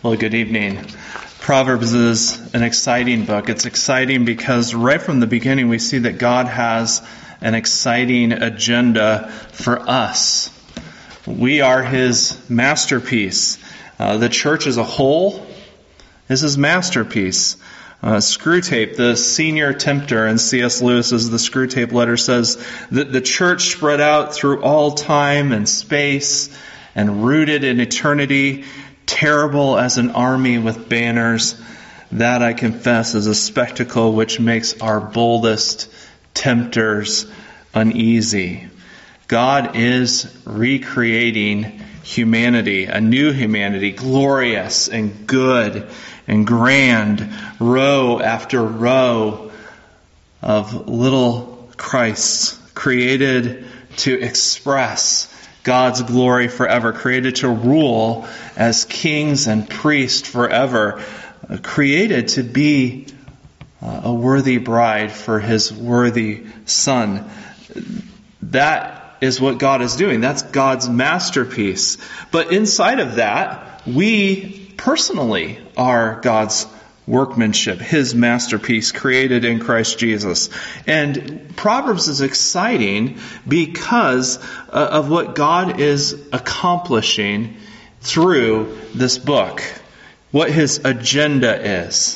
Well, good evening. Proverbs is an exciting book. It's exciting because right from the beginning we see that God has an exciting agenda for us. We are His masterpiece. The church as a whole is His masterpiece. Screwtape, the senior tempter in C.S. Lewis's The Screwtape Letter, says that the church spread out through all time and space and rooted in eternity, terrible as an army with banners, that I confess is a spectacle which makes our boldest tempters uneasy. God is recreating humanity, a new humanity, glorious and good and grand, row after row of little Christs created to express God's glory forever, created to rule as kings and priests forever, created to be a worthy bride for His worthy Son. That is what God is doing. That's God's masterpiece. But inside of that, we personally are God's workmanship, His masterpiece created in Christ Jesus. And Proverbs is exciting because of what God is accomplishing through this book, what His agenda is.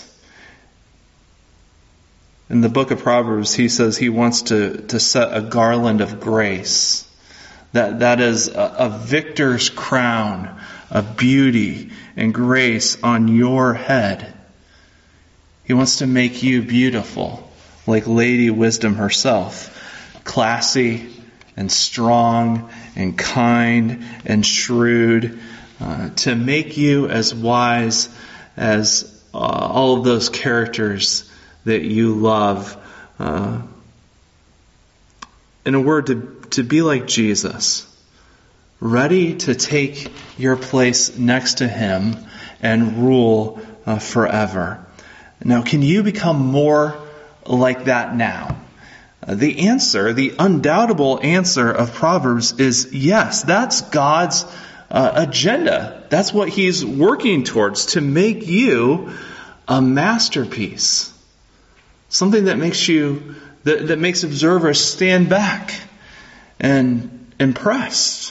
In the book of Proverbs, He says He wants to set a garland of grace. That is a victor's crown of beauty and grace on your head. He wants to make you beautiful, like Lady Wisdom herself, classy and strong and kind and shrewd, to make you as wise as all of those characters that you love. In a word, to be like Jesus, ready to take your place next to Him and rule forever. Now, can you become more like that now? The answer, the undoubtable answer of Proverbs is yes. That's God's agenda. That's what He's working towards, to make you a masterpiece. Something that makes that makes observers stand back and impressed.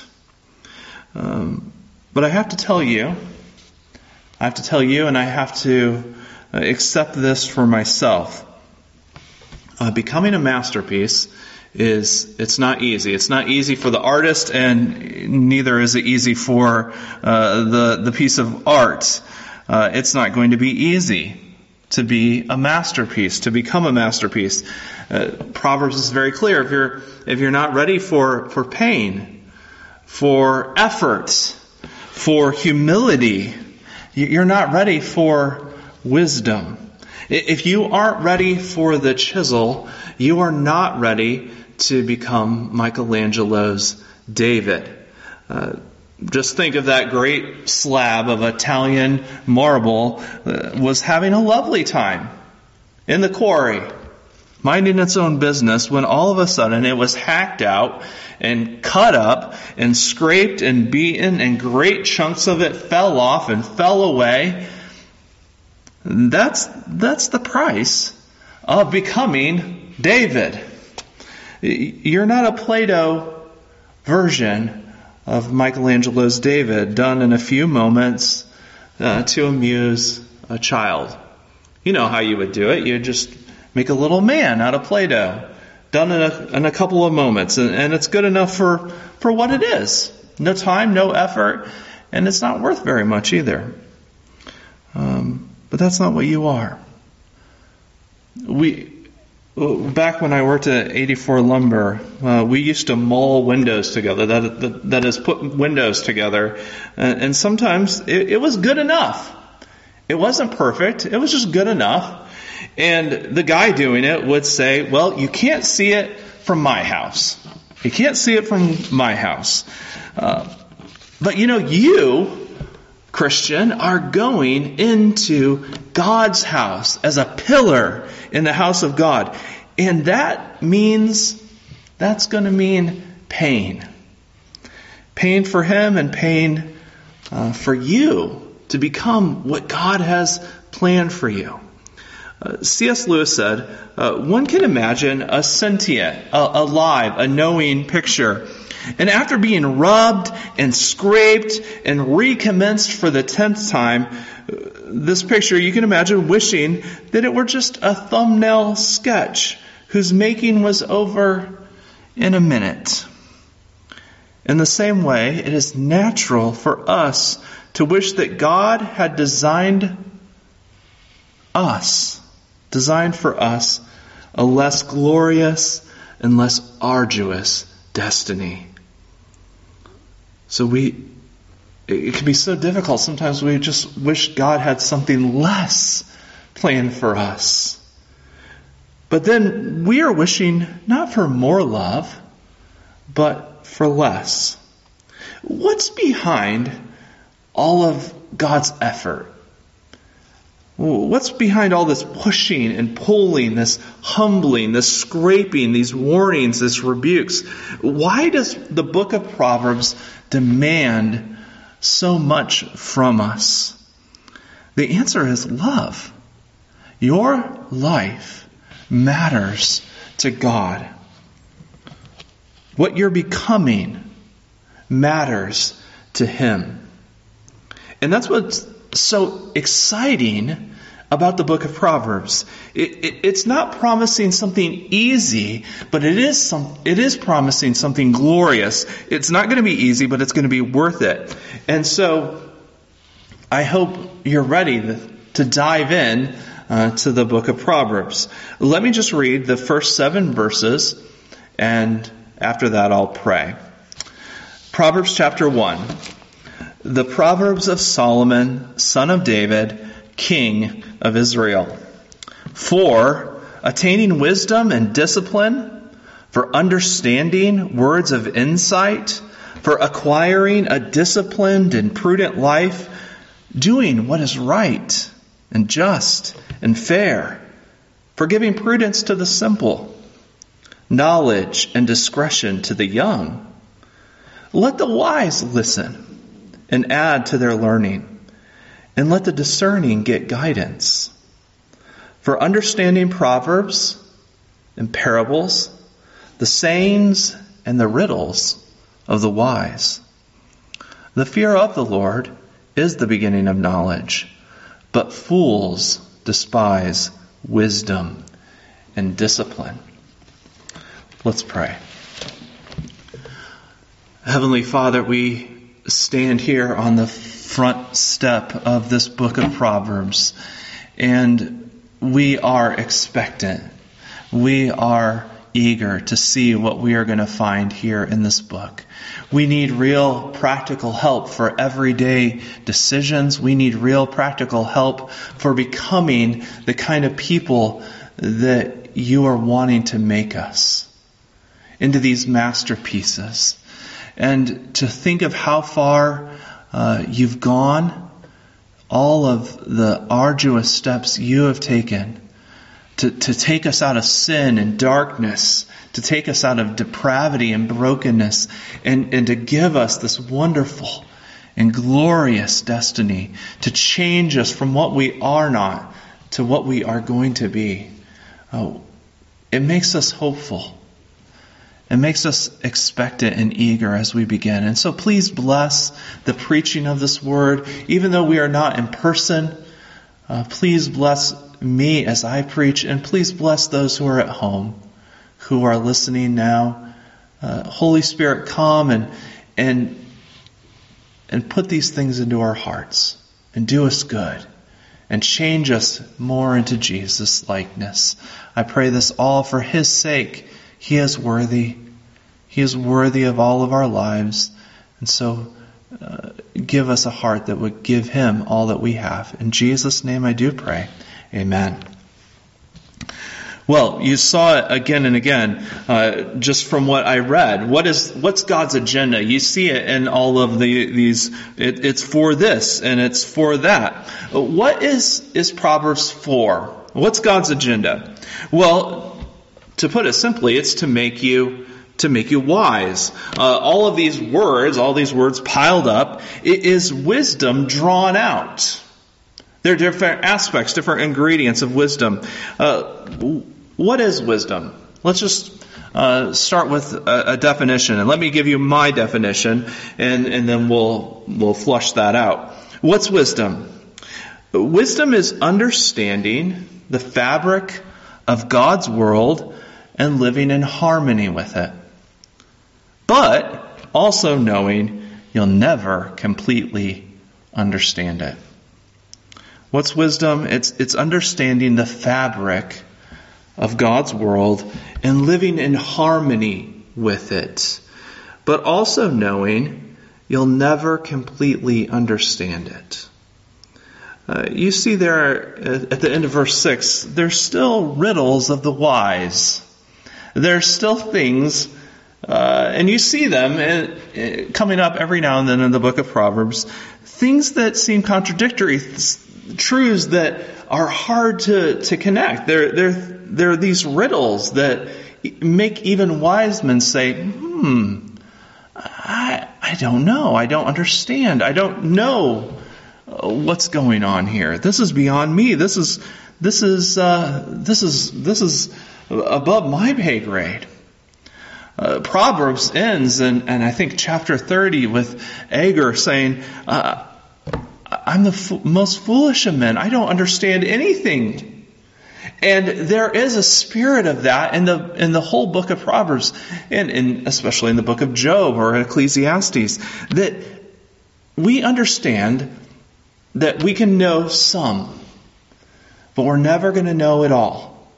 But I have to tell you, and I have to accept this for myself. Becoming a masterpiece it's not easy. It's not easy for the artist, and neither is it easy for the piece of art. It's not going to be easy to be a masterpiece, to become a masterpiece. Proverbs is very clear. If you're not ready for pain, for effort, for humility, you're not ready for wisdom. If you aren't ready for the chisel, you are not ready to become Michelangelo's David. Just think of that great slab of Italian marble was having a lovely time in the quarry, minding its own business, when all of a sudden it was hacked out and cut up and scraped and beaten, and great chunks of it fell off and fell away. That's the price of becoming David. You're not a Plato version of Michelangelo's David, done in a few moments to amuse a child. You know how you would do it. You'd just make a little man out of Play-Doh, done in a couple of moments, and it's good enough for what it is. No time, no effort, and it's not worth very much either. But that's not what you are. Back when I worked at 84 Lumber, we used to mull windows together. That is, put windows together. And sometimes it was good enough. It wasn't perfect. It was just good enough. And the guy doing it would say, well, you can't see it from my house. You can't see it from my house. But you, Christian, are going into God's house as a pillar in the house of God. And that's going to mean pain. Pain for Him and pain for you to become what God has planned for you. C.S. Lewis said, one can imagine a sentient, alive, a knowing picture. And after being rubbed and scraped and recommenced for the 10th time, this picture, you can imagine wishing that it were just a thumbnail sketch whose making was over in a minute. In the same way, it is natural for us to wish that God had designed for us a less glorious and less arduous destiny. So it can be so difficult. Sometimes we just wish God had something less planned for us. But then we are wishing not for more love, but for less. What's behind all of God's effort? What's behind all this pushing and pulling, this humbling, this scraping, these warnings, this rebukes? Why does the book of Proverbs demand so much from us? The answer is love. Your life matters to God. What you're becoming matters to Him. And that's what's so exciting about the book of Proverbs. It's not promising something easy, but it is promising something glorious. It's not going to be easy, but it's going to be worth it. And so I hope you're ready to dive in to the book of Proverbs. Let me just read the first 7 verses, and after that I'll pray. Proverbs chapter 1. The Proverbs of Solomon, son of David, king of Israel. For attaining wisdom and discipline, for understanding words of insight, for acquiring a disciplined and prudent life, doing what is right and just and fair, for giving prudence to the simple, knowledge and discretion to the young. Let the wise listen and add to their learning, and let the discerning get guidance. For understanding proverbs and parables, the sayings and the riddles of the wise. The fear of the Lord is the beginning of knowledge, but fools despise wisdom and discipline. Let's pray. Heavenly Father, we stand here on the front step of this book of Proverbs, and we are expectant. We are eager to see what we are going to find here in this book. We need real practical help for everyday decisions. We need real practical help for becoming the kind of people that you are wanting to make us into these masterpieces. And to think of how far you've gone, all of the arduous steps you have taken to take us out of sin and darkness, to take us out of depravity and brokenness, and to give us this wonderful and glorious destiny, to change us from what we are not to what we are going to be. It makes us hopeful. It makes us expectant and eager as we begin. And so please bless the preaching of this word. Even though we are not in person, please bless me as I preach, and please bless those who are at home, who are listening now. Holy Spirit, come and put these things into our hearts and do us good and change us more into Jesus' likeness. I pray this all for His sake. He is worthy. He is worthy of all of our lives. And so give us a heart that would give Him all that we have. In Jesus' name I do pray. Amen. Well, you saw it again and again, just from what I read. What's God's agenda? You see it in all of these. It's for this and it's for that. What is Proverbs for? What's God's agenda? Well, to put it simply, it's to make you to make you wise. All these words piled up, it is wisdom drawn out. There are different aspects, different ingredients of wisdom. What is wisdom? Let's just start with a definition, and let me give you my definition, and then we'll flush that out. What's wisdom? Wisdom is understanding the fabric of God's world and living in harmony with it. But also knowing you'll never completely understand it. What's wisdom? It's understanding the fabric of God's world and living in harmony with it. But also knowing you'll never completely understand it. You see there at the end of verse 6, there's still riddles of the wise. There's still things, and you see them coming up every now and then in the book of Proverbs, things that seem contradictory, truths that are hard to connect. There are these riddles that make even wise men say, I don't know. I don't understand. I don't know what's going on here. This is beyond me. This is above my pay grade. Proverbs ends, and I think chapter 30 with Agur saying, I'm the most foolish of men. I don't understand anything. And there is a spirit of that in the whole book of Proverbs, and especially in the book of Job or Ecclesiastes, that we understand that we can know some, but we're never going to know it all.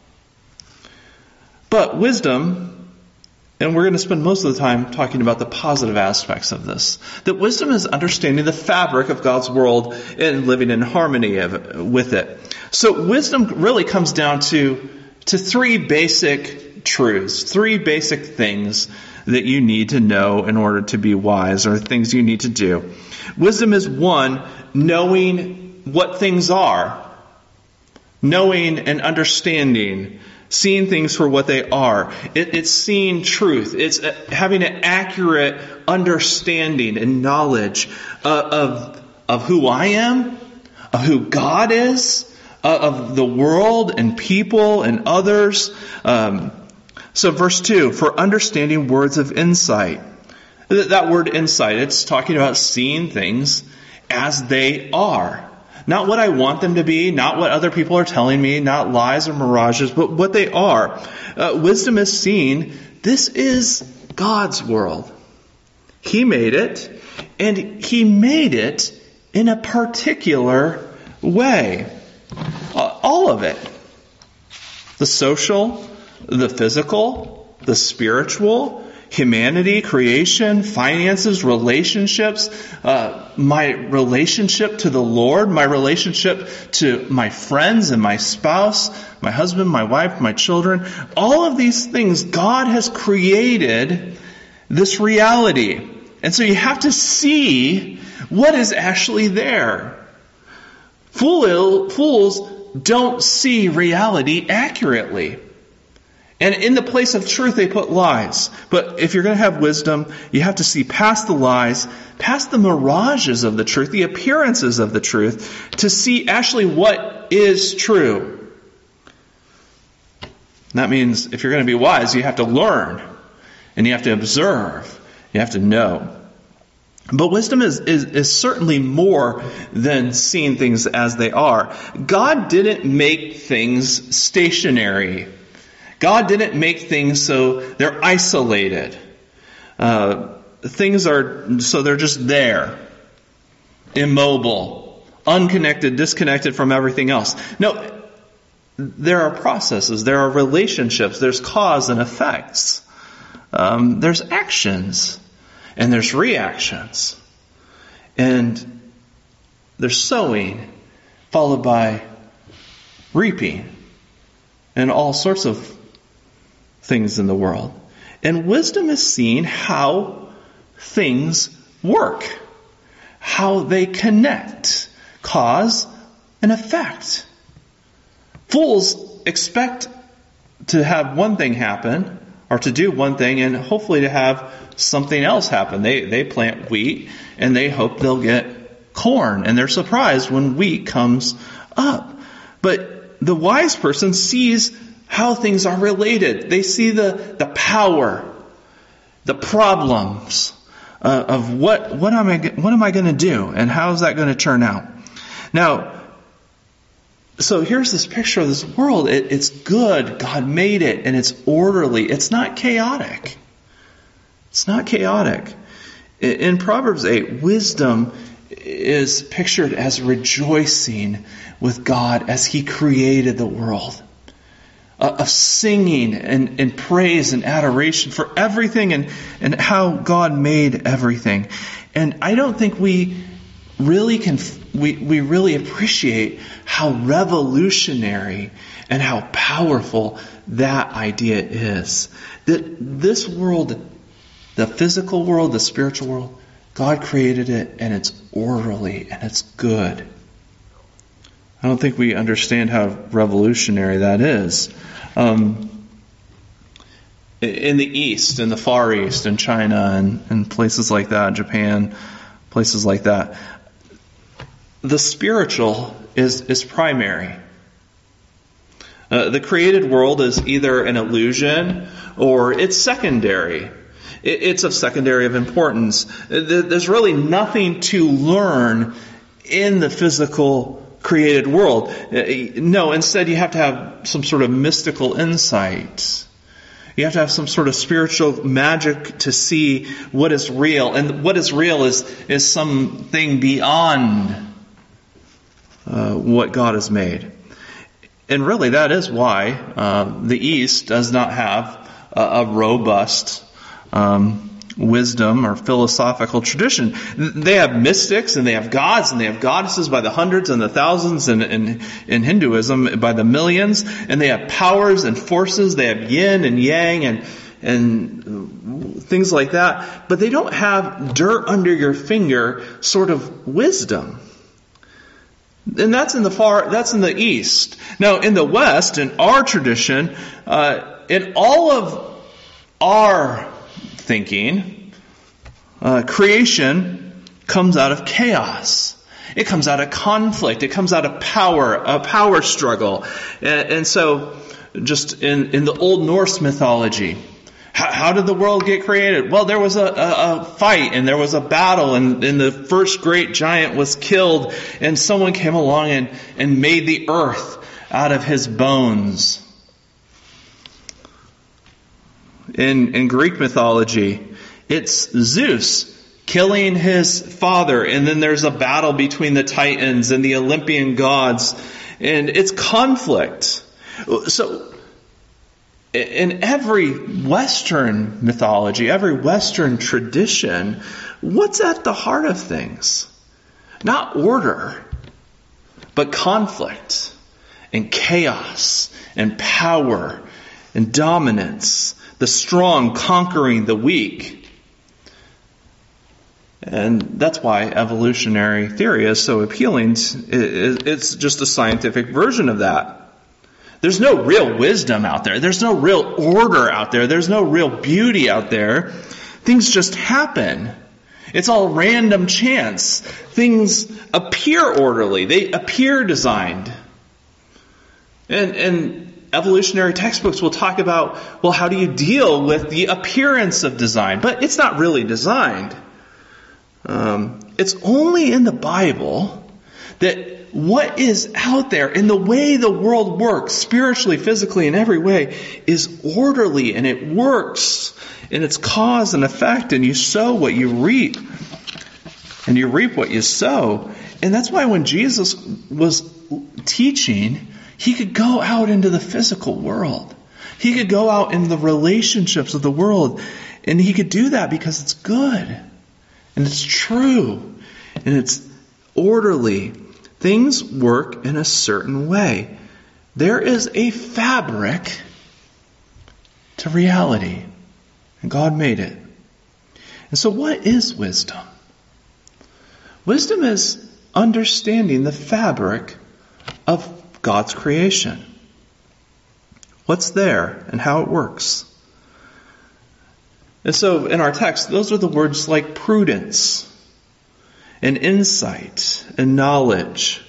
But wisdom, and we're going to spend most of the time talking about the positive aspects of this, that wisdom is understanding the fabric of God's world and living in harmony with it. So wisdom really comes down to three basic truths, three basic things that you need to know in order to be wise, or things you need to do. Wisdom is one, knowing what things are, knowing and understanding, seeing things for what they are. It's seeing truth. It's having an accurate understanding and knowledge of who I am, of who God is, of the world and people and others. So verse 2, for understanding words of insight. That word insight, it's talking about seeing things as they are. Not what I want them to be, not what other people are telling me, not lies or mirages, but what they are. Wisdom is seeing this is God's world. He made it, and He made it in a particular way. All of it. The social, the physical, the spiritual, humanity, creation, finances, relationships, my relationship to the Lord, my relationship to my friends and my spouse, my husband, my wife, my children. All of these things, God has created this reality. And so you have to see what is actually there. Fools don't see reality accurately. And in the place of truth, they put lies. But if you're going to have wisdom, you have to see past the lies, past the mirages of the truth, the appearances of the truth, to see actually what is true. And that means if you're going to be wise, you have to learn. And you have to observe. You have to know. But wisdom is certainly more than seeing things as they are. God didn't make things stationary. God didn't make things so they're isolated. Things are so they're just there, immobile, unconnected, disconnected from everything else. No, there are processes, there are relationships, there's cause and effects. There's actions, and there's reactions. And there's sowing, followed by reaping, and all sorts of things in the world. And wisdom is seeing how things work, how they connect, cause and effect. Fools expect to have one thing happen are to do one thing and hopefully to have something else happen. They plant wheat and they hope they'll get corn, and they're surprised when wheat comes up. But the wise person sees how things are related. They see the power, the problems of what am I going to do, and how is that going to turn out? Now, so here's this picture of this world. It's good. God made it, and it's orderly. It's not chaotic. It's not chaotic. In Proverbs 8, wisdom is pictured as rejoicing with God as He created the world. Of singing and praise and adoration for everything and how God made everything. And I don't think we really we really appreciate how revolutionary and how powerful that idea is. That this world, the physical world, the spiritual world, God created it and it's orderly and it's good. I don't think we understand how revolutionary that is. In the East, in the Far East, in China and places like that, Japan, places like that, the spiritual is primary. The created world is either an illusion or it's secondary. It's of secondary of importance. There's really nothing to learn in the physical created world. No, instead you have to have some sort of mystical insight. You have to have some sort of spiritual magic to see what is real. And what is real is something beyond what God has made. And really that is why the East does not have a robust wisdom or philosophical tradition. They have mystics and they have gods and they have goddesses by the hundreds and the thousands, and in Hinduism by the millions, and they have powers and forces. They have yin and yang and things like that, but they don't have dirt under your finger sort of wisdom. And that's in the East. Now in the West, in our tradition, in all of our thinking, creation comes out of chaos. It comes out of conflict. It comes out of power, a power struggle. And so, just in the Old Norse mythology, how did the world get created? Well, there was a fight and there was a battle, and the first great giant was killed, and someone came along and made the earth out of his bones. In Greek mythology, it's Zeus killing his father, and then there's a battle between the Titans and the Olympian gods, and it's conflict. So, in every Western mythology, every Western tradition, what's at the heart of things? Not order, but conflict and chaos and power and dominance. The strong conquering the weak. And that's why evolutionary theory is so appealing. It's just a scientific version of that. There's no real wisdom out there. There's no real order out there. There's no real beauty out there. Things just happen. It's all random chance. Things appear orderly. They appear designed. And evolutionary textbooks will talk about, well, how do you deal with the appearance of design? But it's not really designed. It's only in the Bible that what is out there in the way the world works, spiritually, physically, in every way, is orderly, and it works in its cause and effect, and you sow what you reap, and you reap what you sow. And that's why when Jesus was teaching, He could go out into the physical world. He could go out in the relationships of the world. And He could do that because it's good. And it's true. And it's orderly. Things work in a certain way. There is a fabric to reality. And God made it. And so what is wisdom? Wisdom is understanding the fabric of God's creation. What's there and how it works. And so in our text, those are the words like prudence and insight and knowledge.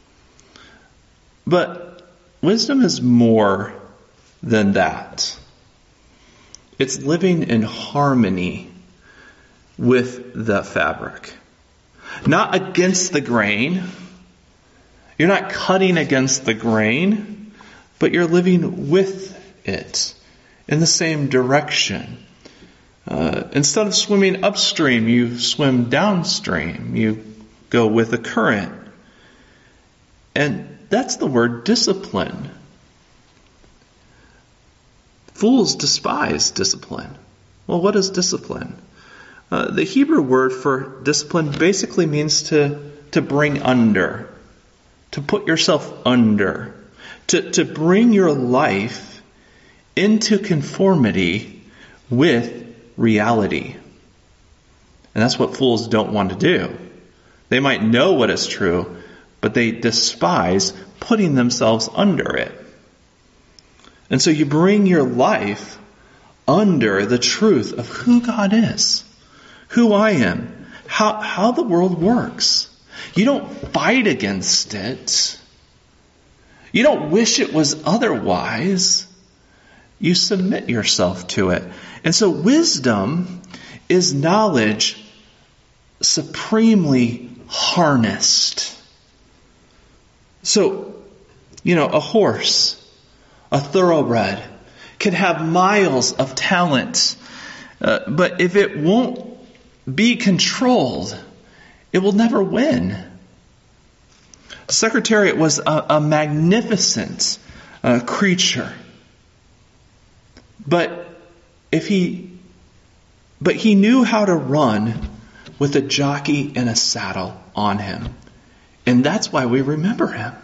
But wisdom is more than that. It's living in harmony with the fabric. Not against the grain. You're not cutting against the grain, but you're living with it in the same direction. Instead of swimming upstream, you swim downstream. You go with the current. And that's the word discipline. Fools despise discipline. Well, what is discipline? The Hebrew word for discipline basically means to bring under, to put yourself under, to bring your life into conformity with reality. And that's what fools don't want to do. They might know what is true, but they despise putting themselves under it. And so you bring your life under the truth of who God is, who I am, how the world works. You don't fight against it. You don't wish it was otherwise. You submit yourself to it. And so wisdom is knowledge supremely harnessed. So, a horse, a thoroughbred, can have miles of talent, but if it won't be controlled, it will never win. Secretariat was a magnificent creature, but he knew how to run with a jockey and a saddle on him, and that's why we remember him.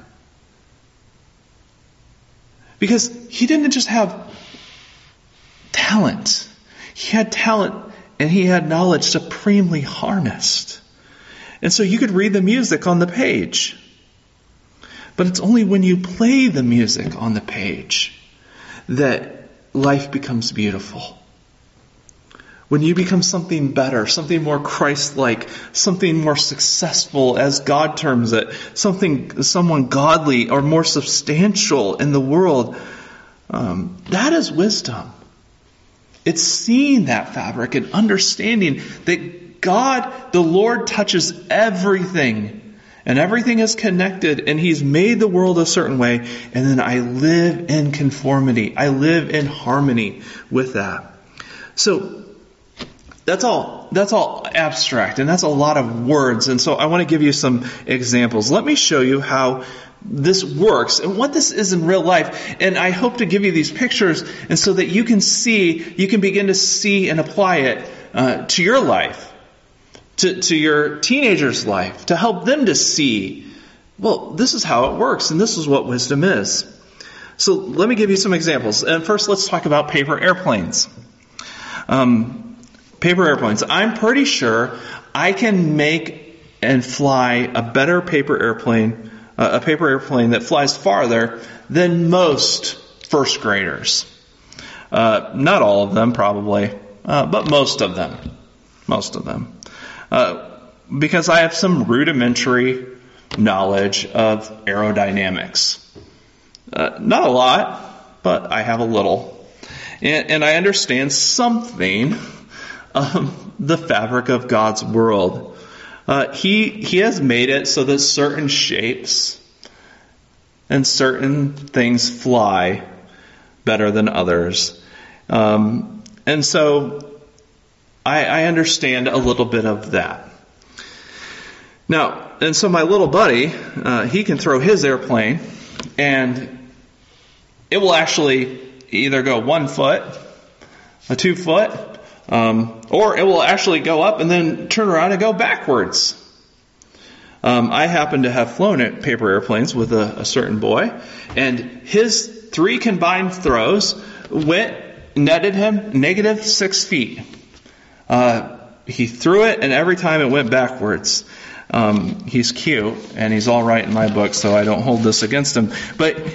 Because he didn't just have talent. He had talent and he had knowledge supremely harnessed. And so you could read the music on the page. But it's only when you play the music on the page that life becomes beautiful. When you become something better, something more Christ-like, something more successful as God terms it, someone godly or more substantial in the world, that is wisdom. It's seeing that fabric and understanding that God, the Lord, touches everything. And everything is connected, and He's made the world a certain way, and then I live in conformity. I live in harmony with that. So, that's all abstract, and that's a lot of words. And so I want to give you some examples. Let me show you how this works and what this is in real life. And I hope to give you these pictures and so that you can begin to see and apply it to your life, to your teenager's life, to help them to see, well, this is how it works, and this is what wisdom is. So let me give you some examples. And first, let's talk about paper airplanes. Paper airplanes. I'm pretty sure I can make and fly a better paper airplane, a paper airplane that flies farther than most first graders. Not all of them, probably, but most of them. Most of them. Because I have some rudimentary knowledge of aerodynamics. Not a lot, but I have a little. And I understand something of the fabric of God's world. He has made it so that certain shapes and certain things fly better than others. And so I understand a little bit of that. Now, and so my little buddy, he can throw his airplane, and it will actually either go 1 foot, a 2 foot, or it will actually go up and then turn around and go backwards. I happen to have flown at paper airplanes with a certain boy, and his 3 combined throws netted him -6 feet. He threw it, and every time it went backwards. He's cute, and he's all right in my book, so I don't hold this against him. But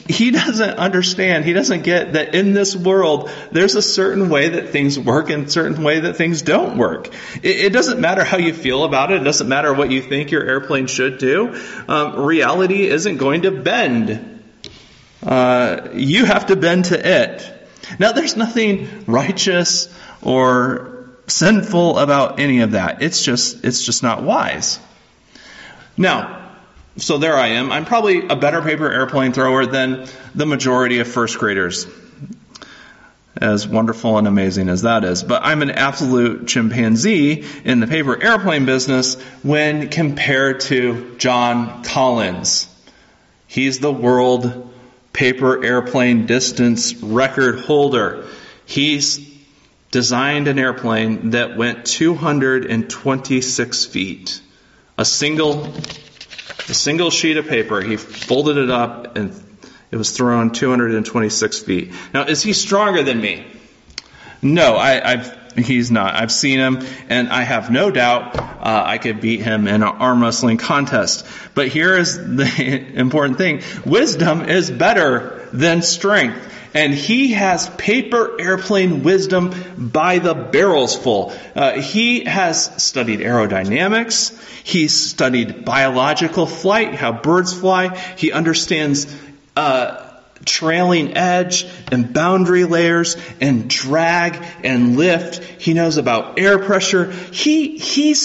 he doesn't understand. He doesn't get that in this world, there's a certain way that things work and a certain way that things don't work. It doesn't matter how you feel about it. It doesn't matter what you think your airplane should do. Reality isn't going to bend. You have to bend to it. Now, there's nothing righteous or sinful about any of that. It's just not wise. Now, so there I am. I'm probably a better paper airplane thrower than the majority of first graders, as wonderful and amazing as that is. But I'm an absolute chimpanzee in the paper airplane business when compared to John Collins. He's the world paper airplane distance record holder. He's designed an airplane that went 226 feet. A single sheet of paper. He folded it up and it was thrown 226 feet. Now, is he stronger than me? No, he's not. I've seen him, and I have no doubt I could beat him in an arm wrestling contest. But here is the important thing. Wisdom is better than strength. And he has paper airplane wisdom by the barrels full. He has studied aerodynamics. He's studied biological flight, how birds fly. He understands trailing edge and boundary layers and drag and lift. He knows about air pressure. He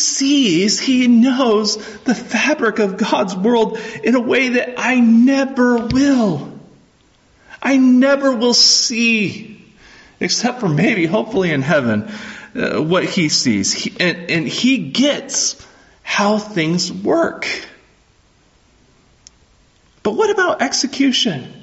knows the fabric of God's world in a way that I never will. I never will see, except for maybe, hopefully in heaven, what he sees. And he gets how things work. But what about execution?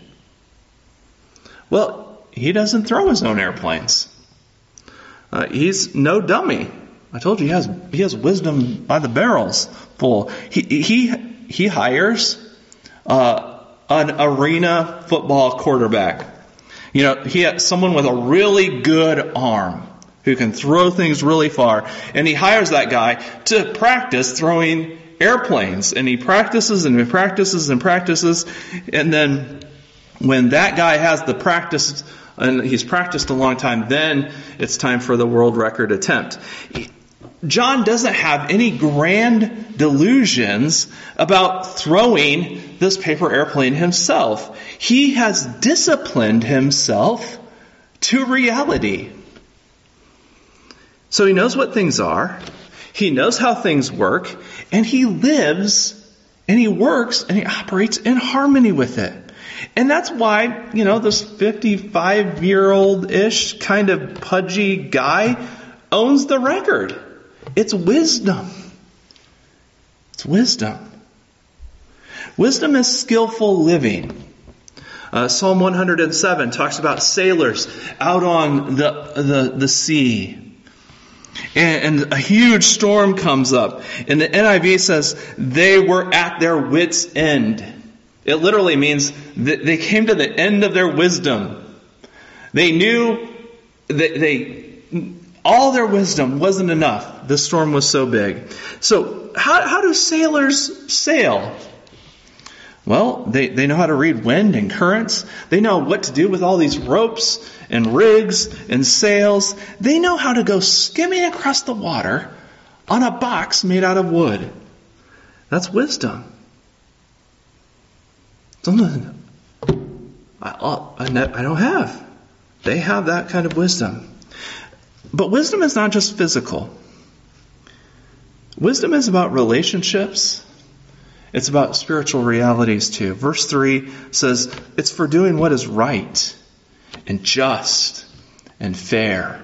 Well, he doesn't throw his own airplanes. He's no dummy. I told you he has wisdom by the barrels full. He hires an arena football quarterback. He has someone with a really good arm who can throw things really far. And he hires that guy to practice throwing airplanes. And he practices and he practices and practices. And then when that guy has the practice, and he's practiced a long time, then it's time for the world record attempt. John doesn't have any grand delusions about throwing this paper airplane himself. He has disciplined himself to reality. So he knows what things are. He knows how things work. And he lives and he works and he operates in harmony with it. And that's why, this 55-year-old-ish kind of pudgy guy owns the record. It's wisdom. It's wisdom. Wisdom is skillful living. Psalm 107 talks about sailors out on the sea. And a huge storm comes up. And the NIV says they were at their wits' end. It literally means that they came to the end of their wisdom. They knew that all their wisdom wasn't enough. The storm was so big. So how do sailors sail? Well, they know how to read wind and currents. They know what to do with all these ropes and rigs and sails. They know how to go skimming across the water on a box made out of wood. That's wisdom. Something I don't have. They have that kind of wisdom. But wisdom is not just physical. Wisdom is about relationships. It's about spiritual realities too. Verse 3 says, it's for doing what is right and just and fair.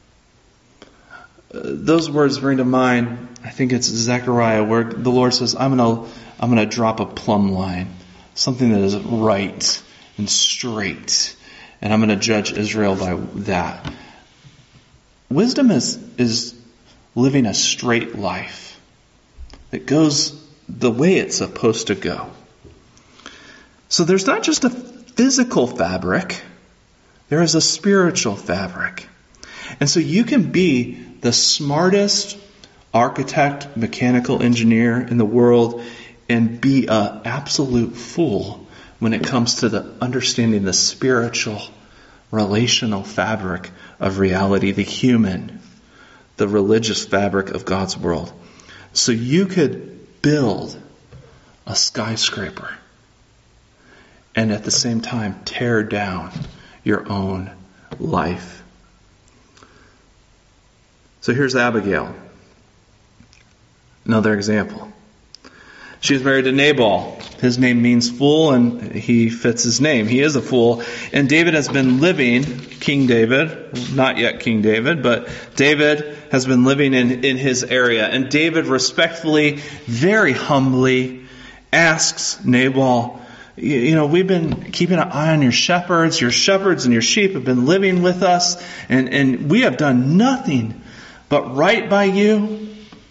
Those words bring to mind, I think it's Zechariah, where the Lord says, I'm going to drop a plumb line. Something that is right and straight. And I'm going to judge Israel by that. Wisdom is living a straight life that goes the way it's supposed to go. So there's not just a physical fabric, there is a spiritual fabric. And so you can be the smartest architect, mechanical engineer in the world and be an absolute fool when it comes to the understanding the spiritual, relational fabric of reality, the human, the religious fabric of God's world. So you could build a skyscraper and at the same time tear down your own life. So here's Abigail. Another example. She's married to Nabal. His name means fool, and he fits his name. He is a fool. And David has been living, King David, not yet King David, but David has been living in his area. And David respectfully, very humbly asks Nabal, we've been keeping an eye on your shepherds and your sheep have been living with us, and we have done nothing but right by you.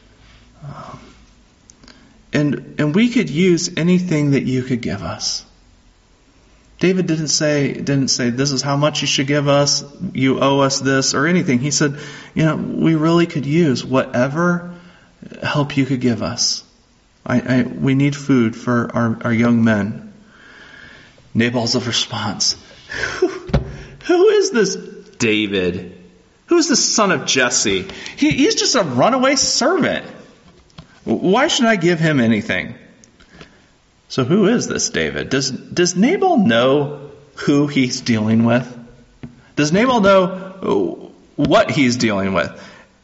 And we could use anything that you could give us. David didn't say, this is how much you should give us, you owe us this, or anything. He said, we really could use whatever help you could give us. We need food for our young men. Nabal's response, who is this David? Who is this son of Jesse? He's just a runaway servant. Why should I give him anything? So who is this David? Does Nabal know who he's dealing with? Does Nabal know what he's dealing with?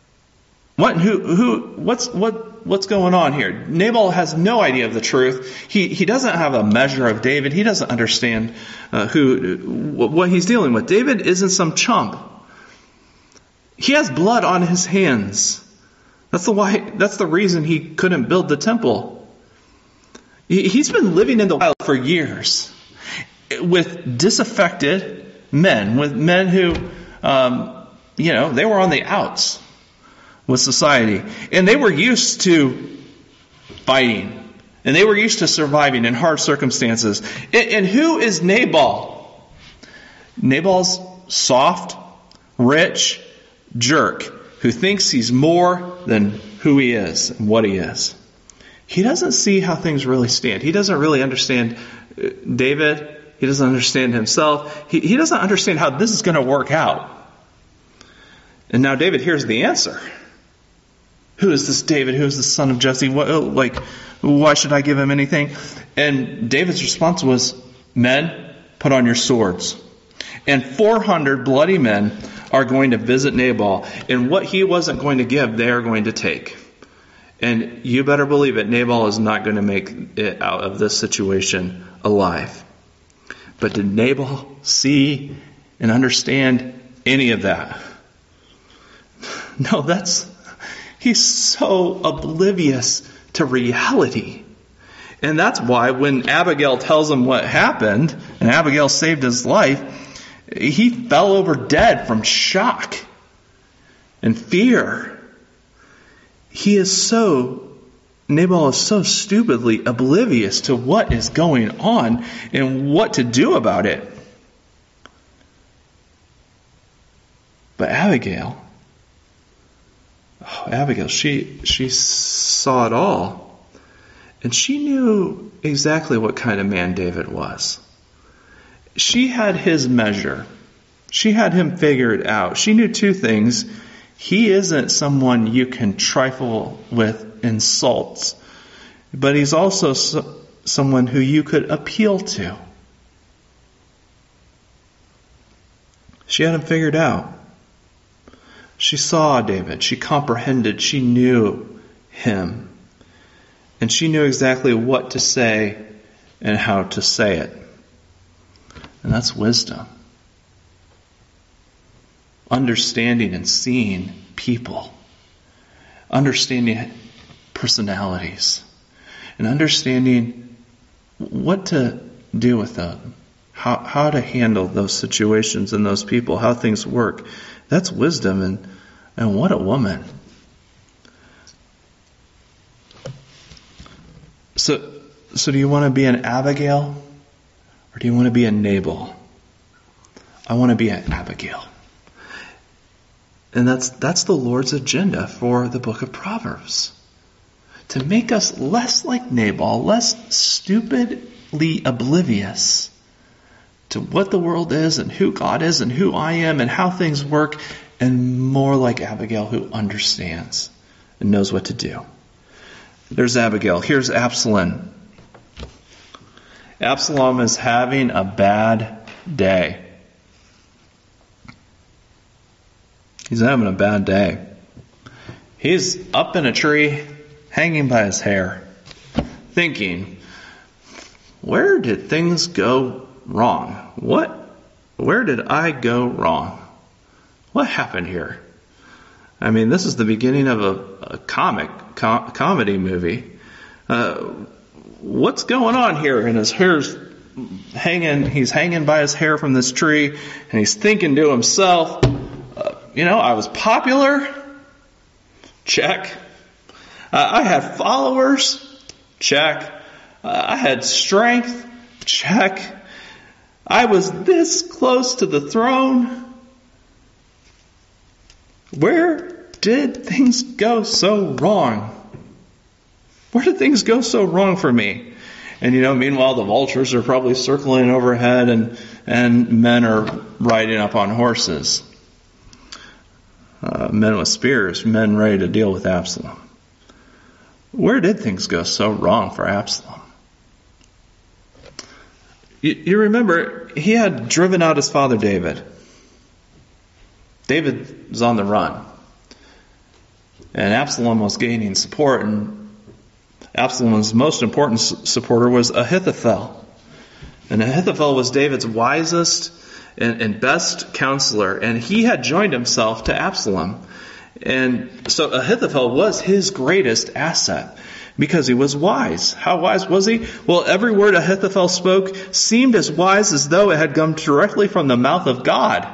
What's going on here? Nabal has no idea of the truth. He doesn't have a measure of David. He doesn't understand what he's dealing with. David isn't some chump. He has blood on his hands. That's the reason he couldn't build the temple. He's been living in the wild for years with disaffected men, with men who, they were on the outs with society. And they were used to fighting. And they were used to surviving in hard circumstances. And who is Nabal? Nabal's soft, rich jerk who thinks he's more than who he is and what he is. He doesn't see how things really stand. He doesn't really understand David. He doesn't understand himself. He doesn't understand how this is going to work out. And now David hears the answer. Who is this David? Who is the son of Jesse? Why should I give him anything? And David's response was, men, put on your swords. And 400 bloody men are going to visit Nabal. And what he wasn't going to give, they are going to take. And you better believe it, Nabal is not going to make it out of this situation alive. But did Nabal see and understand any of that? No, he's so oblivious to reality. And that's why when Abigail tells him what happened, and Abigail saved his life, he fell over dead from shock and fear. Nabal is so stupidly oblivious to what is going on and what to do about it. But Abigail, she saw it all. And she knew exactly what kind of man David was. She had his measure. She had him figured out. She knew two things. He isn't someone you can trifle with insults, but he's also someone who you could appeal to. She had him figured out. She saw David. She comprehended. She knew him. And she knew exactly what to say and how to say it. And that's wisdom. Understanding and seeing people. Understanding personalities. And understanding what to do with them. How to handle those situations and those people. How things work. That's wisdom. And what a woman. So do you want to be an Abigail? Or do you want to be a Nabal? I want to be an Abigail. And that's the Lord's agenda for the book of Proverbs. to make us less like Nabal, less stupidly oblivious to what the world is and who God is and who I am and how things work, and more like Abigail, who understands and knows what to do. There's Abigail. Here's Absalom. Absalom is having a bad day. He's having a bad day. He's up in a tree, hanging by his hair, thinking, where did things go wrong? Where did I go wrong? What happened here? I mean, this is the beginning of a comedy movie. What's going on here? And his hair's hanging. He's hanging by his hair from this tree, and he's thinking to himself, I was popular. Check. I had followers. Check. I had strength. Check. I was this close to the throne. Where did things go so wrong? Where did things go so wrong for me? And meanwhile the vultures are probably circling overhead and men are riding up on horses. Men with spears, men ready to deal with Absalom. Where did things go so wrong for Absalom? You remember, he had driven out his father David. David was on the run. And Absalom was gaining support, and Absalom's most important supporter was Ahithophel. And Ahithophel was David's wisest and best counselor, and he had joined himself to Absalom. And so Ahithophel was his greatest asset because he was wise. How wise was he? Well, every word Ahithophel spoke seemed as wise as though it had come directly from the mouth of God.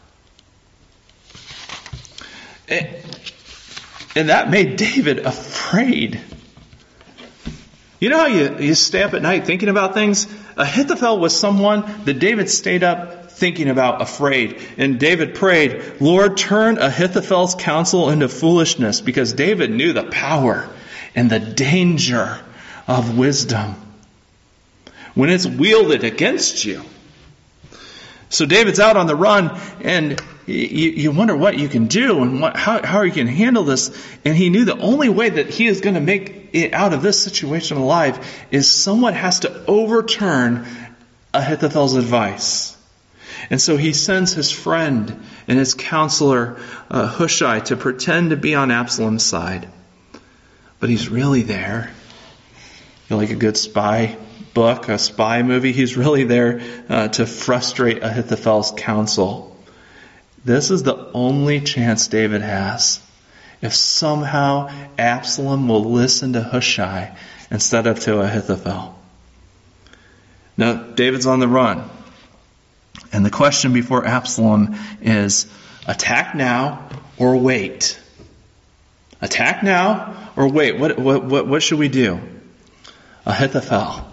And that made David afraid. You know how you stay up at night thinking about things? Ahithophel was someone that David stayed up thinking about, afraid. And David prayed, Lord, turn Ahithophel's counsel into foolishness, because David knew the power and the danger of wisdom when it's wielded against you. So David's out on the run, and you wonder what you can do and how you can handle this. And he knew the only way that he is going to make it out of this situation alive is someone has to overturn Ahithophel's advice. And so he sends his friend and his counselor Hushai to pretend to be on Absalom's side. But he's really there. Like a good spy book, a spy movie, he's really there to frustrate Ahithophel's counsel. This is the only chance David has. If somehow Absalom will listen to Hushai instead of to Ahithophel. Now, David's on the run. And the question before Absalom is, attack now or wait? Attack now or wait? What should we do? Ahithophel,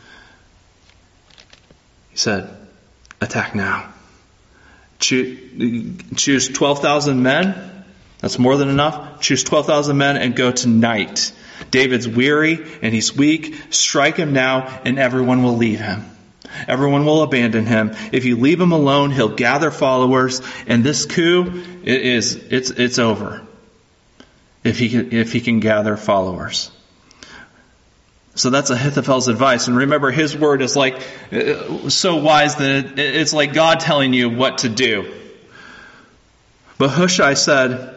he said, attack now. Choose 12,000 men. That's more than enough. Choose 12,000 men and go tonight. David's weary and he's weak. Strike him now and everyone will leave him. Everyone will abandon him. If you leave him alone, he'll gather followers, and this coup it's over. If he can gather followers. So that's Ahithophel's advice. And remember, his word is like so wise that it's like God telling you what to do. But Hushai said,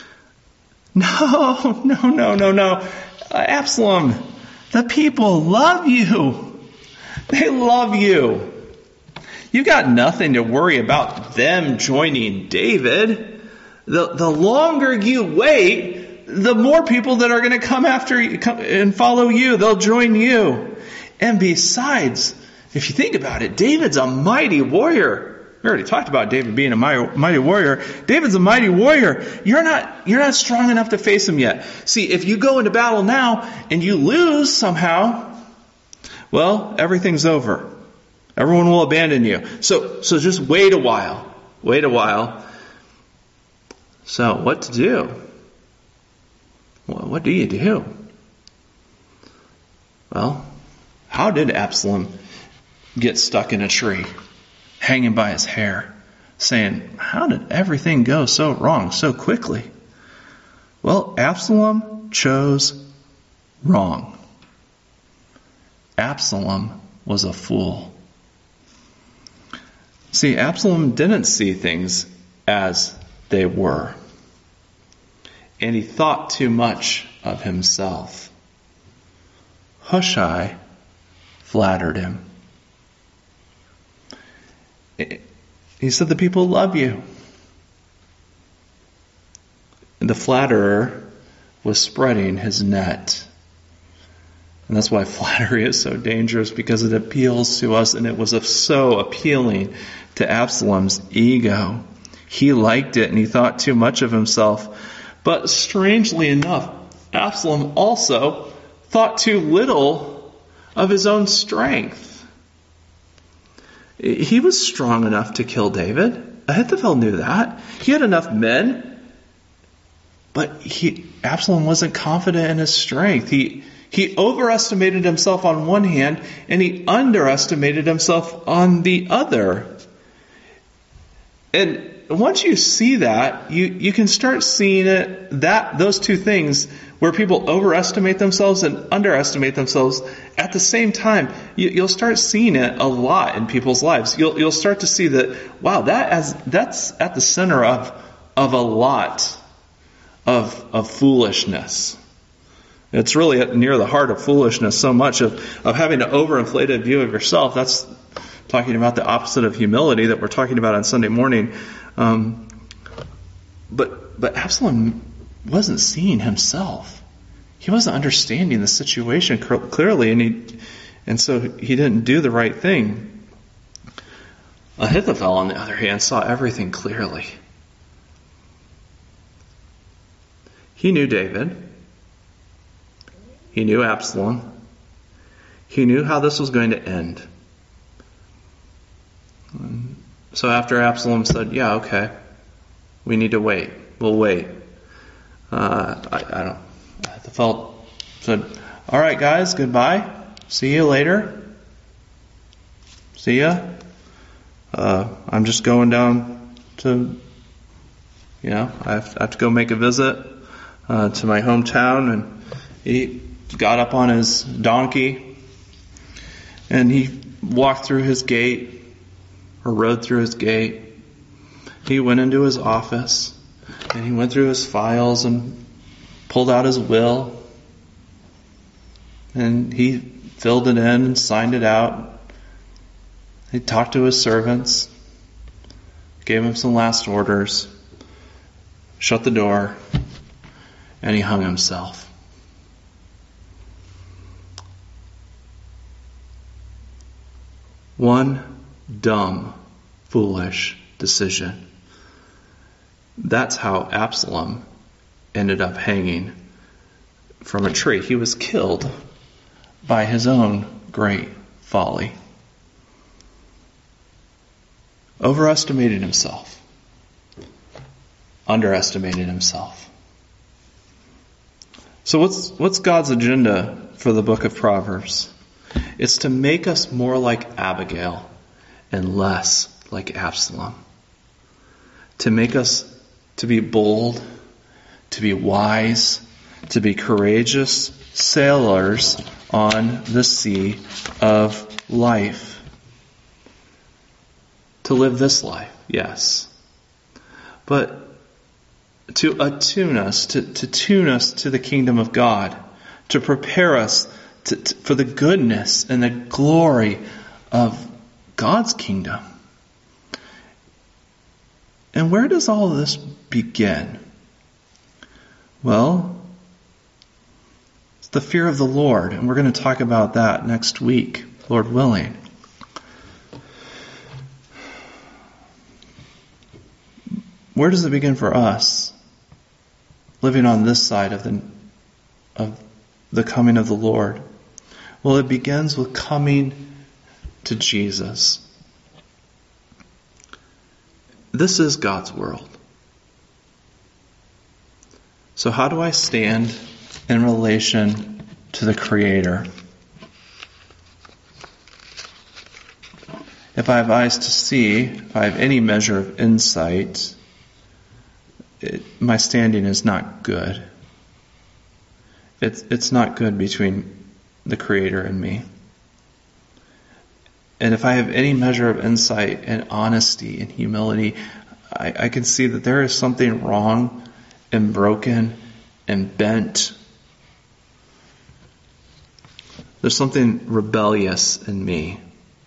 No. Absalom, the people love you. They love you. You've got nothing to worry about them joining David. The longer you wait, the more people that are going to come after you and follow you. They'll join you. And besides, if you think about it, David's a mighty warrior. We already talked about David being a mighty warrior. David's a mighty warrior. You're not strong enough to face him yet. See, if you go into battle now and you lose somehow, well, everything's over. Everyone will abandon you. So just wait a while. Wait a while. So what to do? Well, what do you do? Well, how did Absalom get stuck in a tree, hanging by his hair, saying, how did everything go so wrong so quickly? Well, Absalom chose wrong. Absalom was a fool. See, Absalom didn't see things as they were. And he thought too much of himself. Hushai flattered him. He said, the people love you. And the flatterer was spreading his net. And that's why flattery is so dangerous, because it appeals to us, and it was so appealing to Absalom's ego. He liked it and he thought too much of himself. But strangely enough, Absalom also thought too little of his own strength. He was strong enough to kill David. Ahithophel knew that. He had enough men. But Absalom wasn't confident in his strength. He overestimated himself on one hand, and he underestimated himself on the other. And once you see that, you can start seeing those two things where people overestimate themselves and underestimate themselves at the same time. You'll start seeing it a lot in people's lives. You'll start to see that, wow, that's at the center of a lot of foolishness. It's really near the heart of foolishness, so much of having an overinflated view of yourself. That's talking about the opposite of humility that we're talking about on Sunday morning. But Absalom wasn't seeing himself. He wasn't understanding the situation clearly, and so he didn't do the right thing. Ahithophel, on the other hand, saw everything clearly. He knew David. He knew Absalom. He knew how this was going to end. So after Absalom said, yeah, okay, we need to wait. We'll wait. Ahithophel said, all right, guys, goodbye. See you later. See ya. I'm just going down to, I have to go make a visit to my hometown. And he got up on his donkey and he walked through his gate, or rode through his gate. He went into his office and he went through his files and pulled out his will. And he filled it in and signed it out. He talked to his servants, gave him some last orders, shut the door, and he hung himself. One dumb, foolish decision. That's how Absalom ended up hanging from a tree. He was killed by his own great folly. Overestimated himself. Underestimated himself. So what's God's agenda for the book of Proverbs? It's to make us more like Abigail and less like Absalom. To make us to be bold, to be wise, to be courageous sailors on the sea of life. To live this life, yes. But to attune us, to tune us to the kingdom of God, to prepare us for the goodness and the glory of God's kingdom. And where does all of this begin? Well, it's the fear of the Lord, and we're going to talk about that next week, Lord willing. Where does it begin for us, living on this side of the coming of the Lord? Well, it begins with coming to Jesus. This is God's world. So how do I stand in relation to the Creator? if I have eyes to see, if I have any measure of insight, my standing is not good. It's not good between the Creator and me. And if I have any measure of insight and honesty and humility, I can see that there is something wrong and broken and bent. There's something rebellious in me.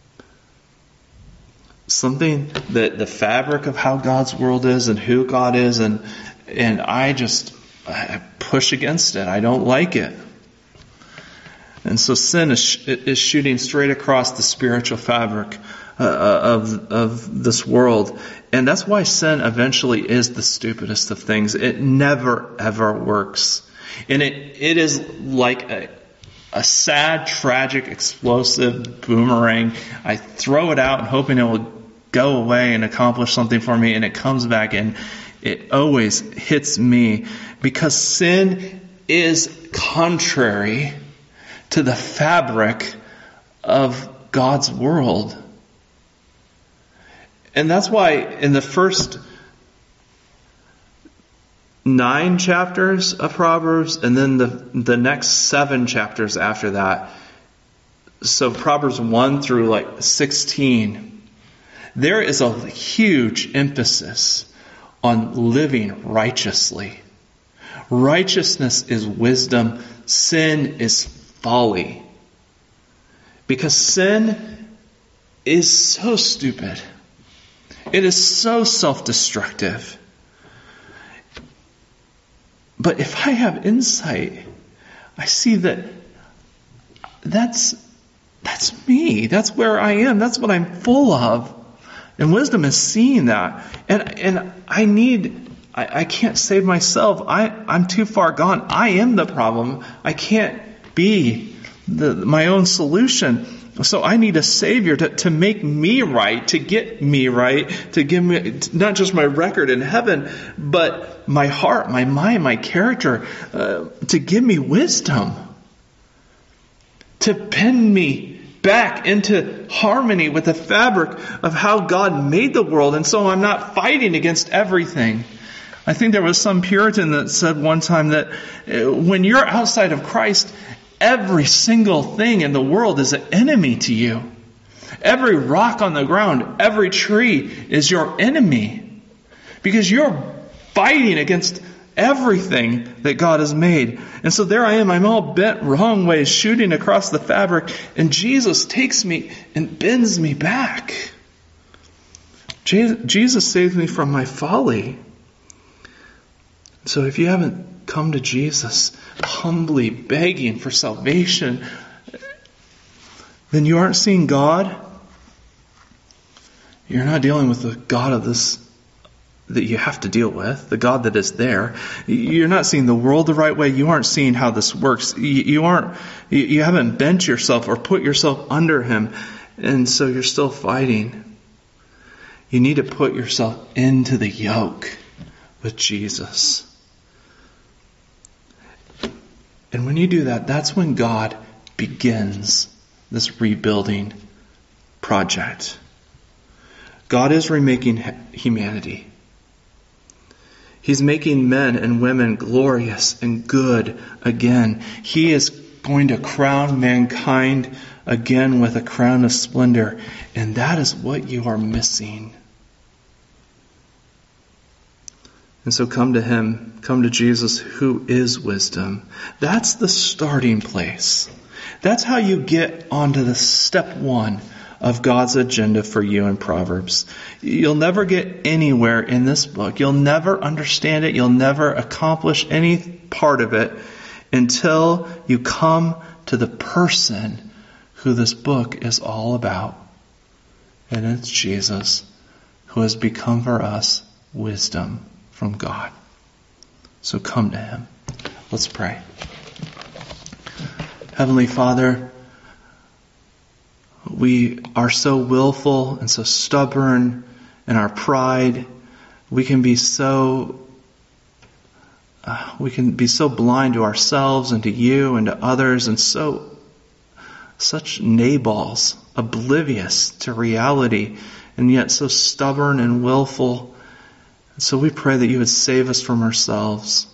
Something that the fabric of how God's world is and who God is, and I push against it. I don't like it. And so sin is shooting straight across the spiritual fabric of this world. And that's why sin eventually is the stupidest of things. It never, ever works. And it is like a sad, tragic, explosive boomerang. I throw it out hoping it will go away and accomplish something for me, and it comes back and it always hits me, because sin is contrary to the fabric of God's world. And that's why in the first 9 chapters of Proverbs, and then the next 7 chapters after that, so Proverbs 1 through 16, there is a huge emphasis on living righteously. Righteousness is wisdom. Sin is folly. Because sin is so stupid. It is so self-destructive. But if I have insight, I see that's me. That's where I am. That's what I'm full of. And wisdom is seeing that. And I can't save myself. I'm too far gone. I am the problem. I can't be my own solution. So I need a Savior to make me right, to get me right, to give me not just my record in heaven, but my heart, my mind, my character, to give me wisdom, to pin me back into harmony with the fabric of how God made the world. And so I'm not fighting against everything. I think there was some Puritan that said one time that when you're outside of Christ, every single thing in the world is an enemy to you. Every rock on the ground, every tree is your enemy. Because you're fighting against everything that God has made. And so there I am. I'm all bent wrong ways, shooting across the fabric. And Jesus takes me and bends me back. Jesus saves me from my folly. So if you haven't come to Jesus humbly begging for salvation, then you aren't seeing God. You're not dealing with the God of this that you have to deal with, the God that is there. You're not seeing the world the right way. You aren't seeing how this works. You haven't bent yourself or put yourself under Him, and so you're still fighting. You need to put yourself into the yoke with Jesus. And when you do that, that's when God begins this rebuilding project. God is remaking humanity. He's making men and women glorious and good again. He is going to crown mankind again with a crown of splendor. And that is what you are missing. And so come to Him, come to Jesus, who is wisdom. That's the starting place. That's how you get onto the step 1 of God's agenda for you in Proverbs. You'll never get anywhere in this book. You'll never understand it. You'll never accomplish any part of it until you come to the person who this book is all about. And it's Jesus, who has become for us wisdom from God. So come to Him. Let's pray. Heavenly Father, we are so willful and so stubborn in our pride. We can be so blind to ourselves and to you and to others, and such nabals oblivious to reality, and yet so stubborn and willful. And so we pray that you would save us from ourselves.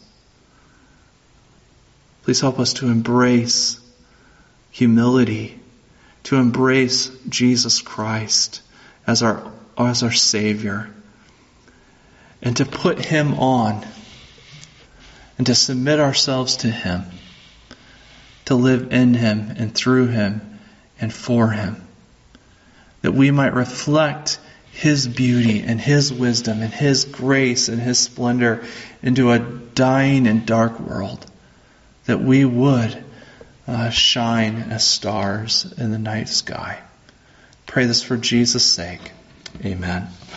Please help us to embrace humility, to embrace Jesus Christ as our Savior, and to put Him on, and to submit ourselves to Him, to live in Him and through Him and for Him, that we might reflect His beauty and His wisdom and His grace and His splendor into a dying and dark world, that we would shine as stars in the night sky. Pray this for Jesus' sake. Amen.